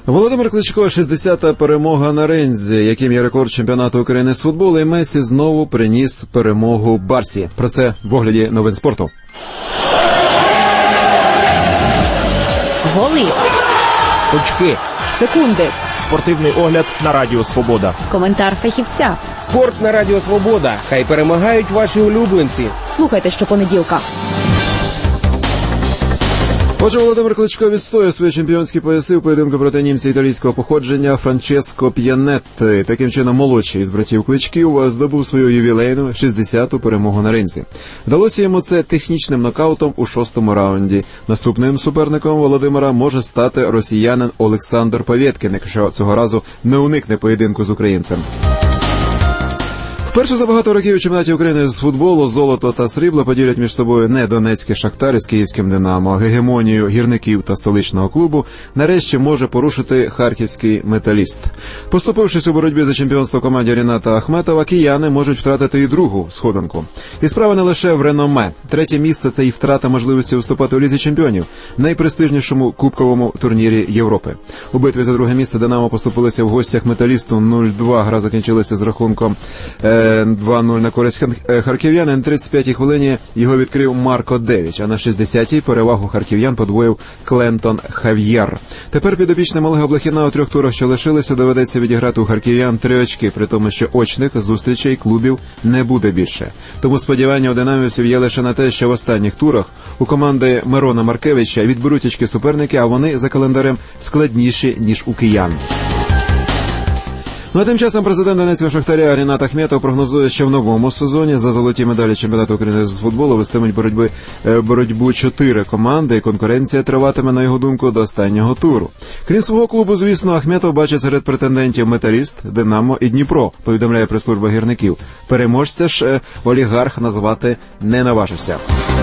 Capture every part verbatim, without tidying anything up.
Володимир Кличко, шістдесята перемога на ринзі, яким є рекорд чемпіонату України з футболу, і Месі знову приніс перемогу Барсі. Про це в огляді новин спорту. Голи. Очки. Секунди. Спортивний огляд на Радіо Свобода. Коментар фахівця. Спорт на Радіо Свобода. Хай перемагають ваші улюбленці. Слухайте щопонеділка. Отже, Володимир Кличко відстоює свої чемпіонські пояси в поєдинку проти німця італійського походження Франческо П'янетти. Таким чином, молодший із братів Кличків здобув свою ювілейну шістдесяту перемогу на ринзі. Вдалося йому це технічним нокаутом у шостому раунді. Наступним суперником Володимира може стати росіянин Олександр Повєткін, якщо цього разу не уникне поєдинку з українцем. Вперше за багато років у чемпіонаті України з футболу золото та срібло поділять між собою не донецький «Шахтар» із київським «Динамо», а гегемонію гірників та столичного клубу нарешті може порушити харківський «Металіст». Поступившись у боротьбі за чемпіонство команді Ріната Ахметова, кияни можуть втратити і другу сходинку. І справа не лише в реноме. Третє місце – це і втрата можливості виступати у Лізі чемпіонів, найпрестижнішому кубковому турнірі Європи. У битві за друге місце «Динамо» поступилися в гостях «Металісту» нуль-два. Гра закінчилася з рахунком два-нуль на користь харків'ян. На тридцять п'ятій хвилині його відкрив Марко Девіч, а на шістдесятій перевагу харків'ян подвоїв Клентон Хав'єр. Тепер підопічним Олега Блохіна у трьох турах, що лишилися, доведеться відіграти у харків'ян три очки, при тому, що очних зустрічей клубів не буде більше. Тому сподівання у динамівців є лише на те, що в останніх турах у команди Мирона Маркевича відберуть очки суперники, а вони за календарем складніші, ніж у киян. Ну а тим часом президент донецького «Шахтаря» Рінат Ахметов прогнозує, що в новому сезоні за золоті медалі чемпіонату України з футболу вестимуть боротьби, боротьбу чотири команди, і конкуренція триватиме, на його думку, до останнього туру. Крім свого клубу, звісно, Ахметов бачить серед претендентів «Металіст», «Динамо» і «Дніпро», повідомляє прес-служба гірників. Переможця ж олігарх назвати не наважився.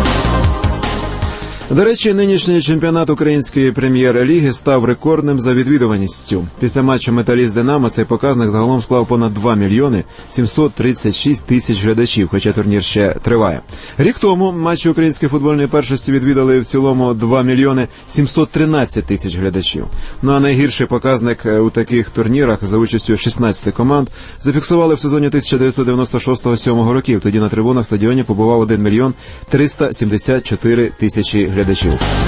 До речі, нинішній чемпіонат української прем'єр-ліги став рекордним за відвідуваністю. Після матчу «Металіст-Динамо» цей показник загалом склав понад два мільйони сімсот тридцять шість тисяч глядачів, хоча турнір ще триває. Рік тому матчі української футбольної першості відвідали в цілому два мільйони сімсот тринадцять тисяч глядачів. Ну а найгірший показник у таких турнірах за участю шістнадцяти команд зафіксували в сезоні тисяча дев'ятсот дев'яносто шостого-сьомого років. Тоді на трибунах стадіоні побував один мільйон триста сімдесят чотири тисячі глядачів.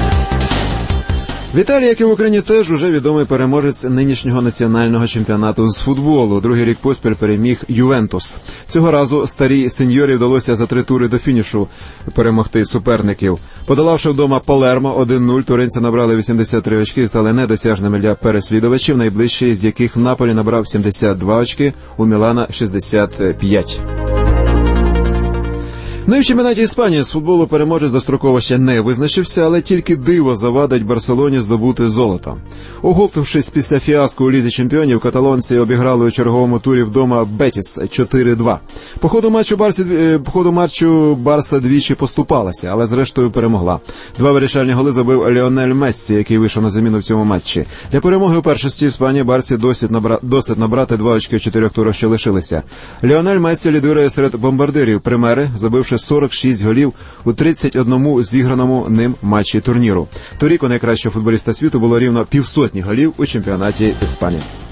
В Італії, як і в Україні, теж уже відомий переможець нинішнього національного чемпіонату з футболу. Другий рік поспіль переміг «Ювентус». Цього разу старій сеньорі вдалося за три тури до фінішу перемогти суперників. Подолавши вдома Палермо один-нуль, туринці набрали вісімдесят три очки і стали недосяжними для переслідувачів, найближчий з яких Наполі набрав сімдесят два очки, у Мілана шістдесят п'ять. Ну і в чемпіонаті Іспанії з футболу переможець достроково ще не визначився, але тільки диво завадить Барселоні здобути золото. Оговтавшись після фіаско у Лізі чемпіонів, каталонці обіграли у черговому турі вдома Бетіс чотири-два. По ходу матчу, Барсі, по ходу матчу Барса двічі поступалася, але зрештою перемогла. Два вирішальні голи забив Ліонель Мессі, який вийшов на заміну в цьому матчі. Для перемоги у першості Іспанії Барсі досить, набра... досить набрати два очки в чотирьох турах, що лишилися. Ліонель Мессі лідирує серед бомбардирів Примери, забивши сорок шість голів у тридцять одному зіграному ним матчі турніру. Торік у найкращого футболіста світу було рівно півсотні голів у чемпіонаті Іспанії.